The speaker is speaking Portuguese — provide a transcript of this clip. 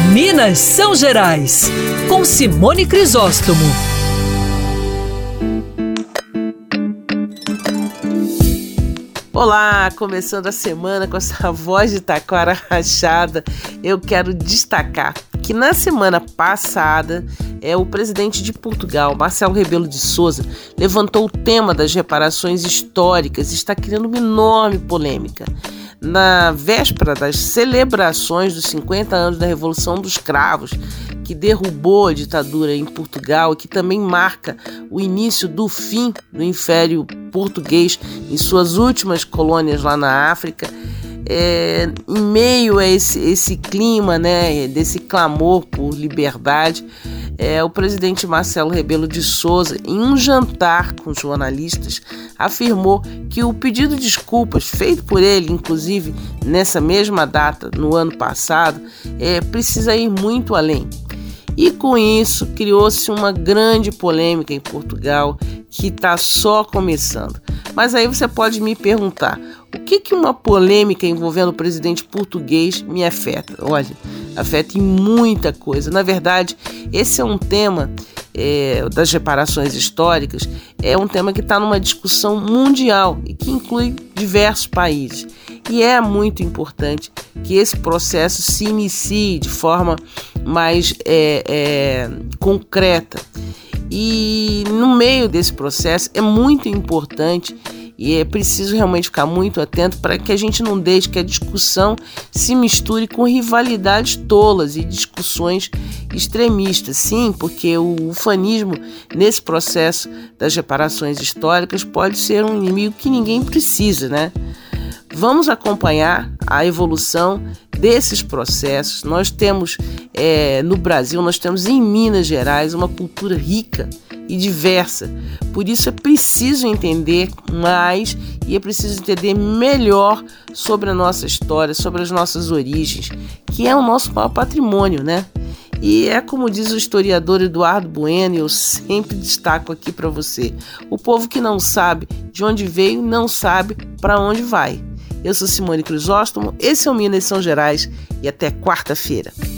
Minas São Gerais, com Simone Crisóstomo. Olá, começando a semana com essa voz de taquara rachada, eu quero destacar que na semana passada o presidente de Portugal, Marcelo Rebelo de Sousa, levantou o tema das reparações históricas e está criando uma enorme polêmica. Na véspera das celebrações dos 50 anos da Revolução dos Cravos, que derrubou a ditadura em Portugal e que também marca o início do fim do Império Português em suas últimas colônias lá na África, em meio a esse clima, desse clamor por liberdade, o presidente Marcelo Rebelo de Sousa, em um jantar com jornalistas, afirmou que o pedido de desculpas feito por ele, inclusive nessa mesma data, no ano passado, precisa ir muito além. E com isso criou-se uma grande polêmica em Portugal que está só começando. Mas aí você pode me perguntar, o que uma polêmica envolvendo o presidente português me afeta? Olha, afeta em muita coisa. Na verdade, esse é um tema das reparações históricas, é um tema que está numa discussão mundial e que inclui diversos países. E é muito importante que esse processo se inicie de forma mais concreta. E no meio desse processo é muito importante e é preciso realmente ficar muito atento para que a gente não deixe que a discussão se misture com rivalidades tolas e discussões extremistas. Sim, porque o ufanismo nesse processo das reparações históricas pode ser um inimigo que ninguém precisa, né? Vamos acompanhar a evolução desses processos. Nós temos no Brasil, nós temos em Minas Gerais uma cultura rica e diversa. Por isso é preciso entender mais e é preciso entender melhor sobre a nossa história, sobre as nossas origens, que é o nosso maior patrimônio, né? E é como diz o historiador Eduardo Bueno, eu sempre destaco aqui para você: o povo que não sabe de onde veio, não sabe para onde vai. Eu sou Simone Crisóstomo, esse é o Minas São Gerais e até quarta-feira.